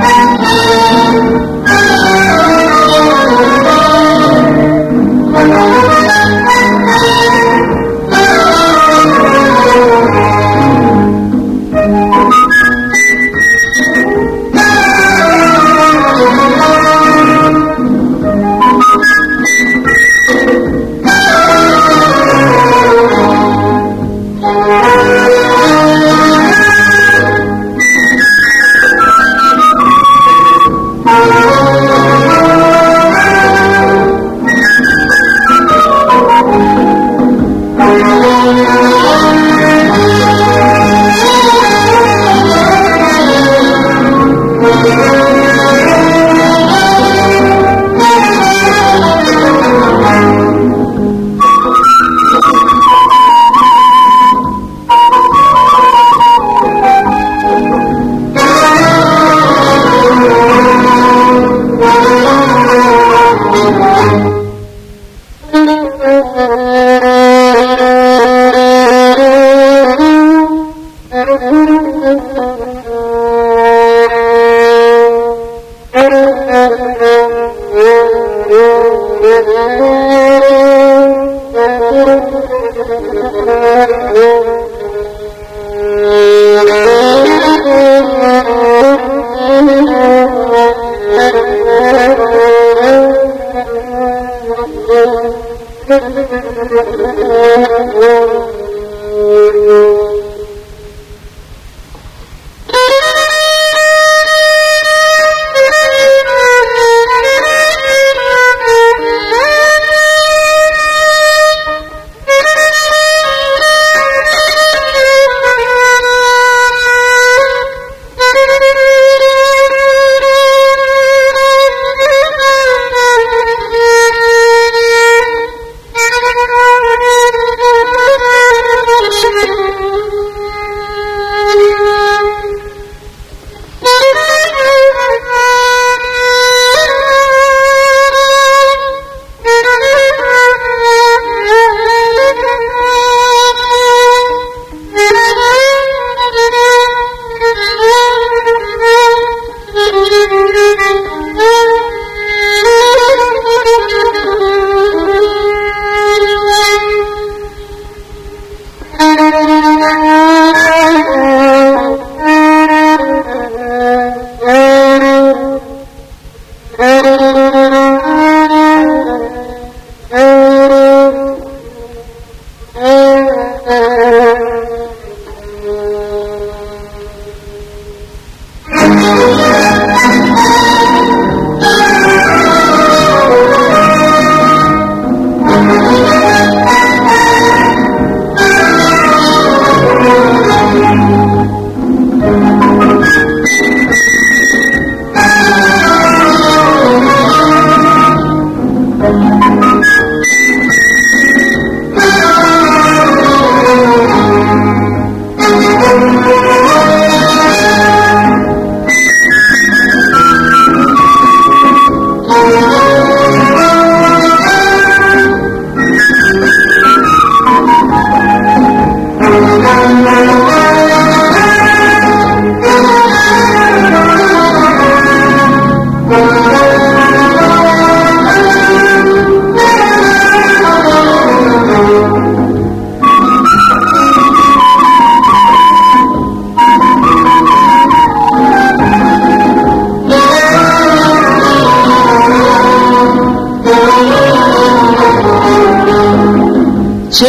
چه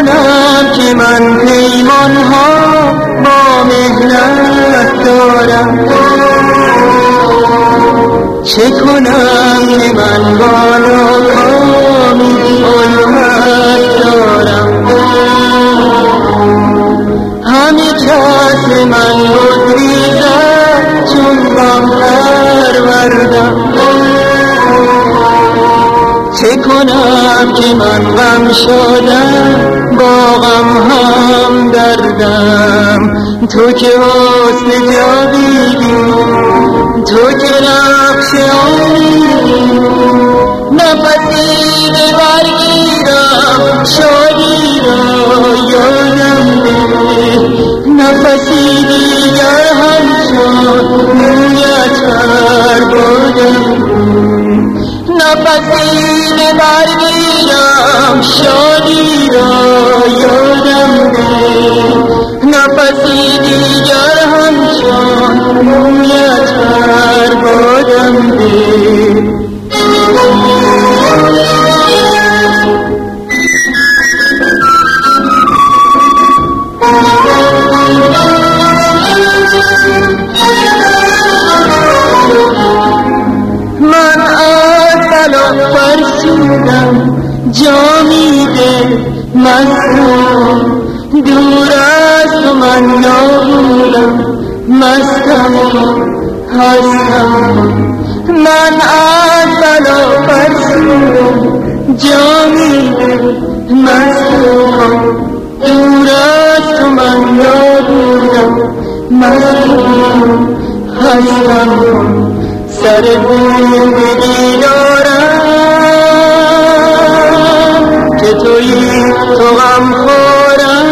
کنم که من پیمان ها با مهنت دارم، چه کنم که من با ناکامی الفت دارم. همه کس من بگریزد چون غم پروردم، چه کنم که من غم شدم با غم هم دردم. تو که حسن جاویدی، تو که نقش عمری، نفسی ببرگیرم شادی را یادم ده، نفسی دیگر همچون مویت شادی را یادم ده، نفسی دیگر همچون مویت بر بادم ده. من از بلا فرسودم جامی ده مستم، دور از تو من نابودم مستم هستم. من از بلا فرسودم جامی ده مستم، دور از تو من نابودم مستم هستم. سر زندگی دارم که تویی تو غم خورم،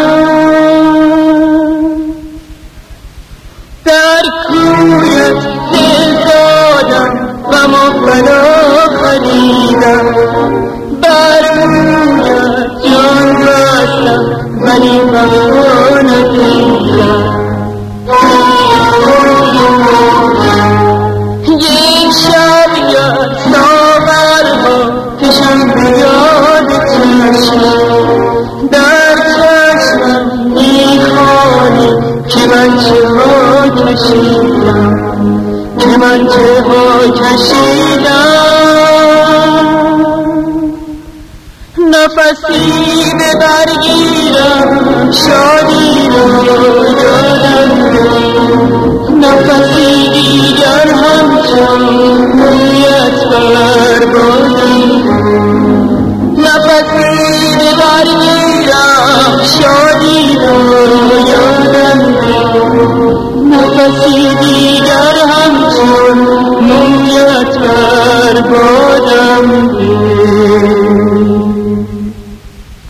در کویت دل دادم و مبتلا خریدم، بر کویت جان بستم ولی وفا ندیدم. یک شب یاد ساغرها کشم به یاد چشمم، در چشمم میخوانی که من چه ها کشیدم، که من چه ها کشیدم. نفسی ببرگیرم شادی را یادم ده، نفسی دیگر همچون مویت بر بادم. نفسی ببرگیرم شادی را یادم ده، نفسی دیگر همچون مویت بر بادم.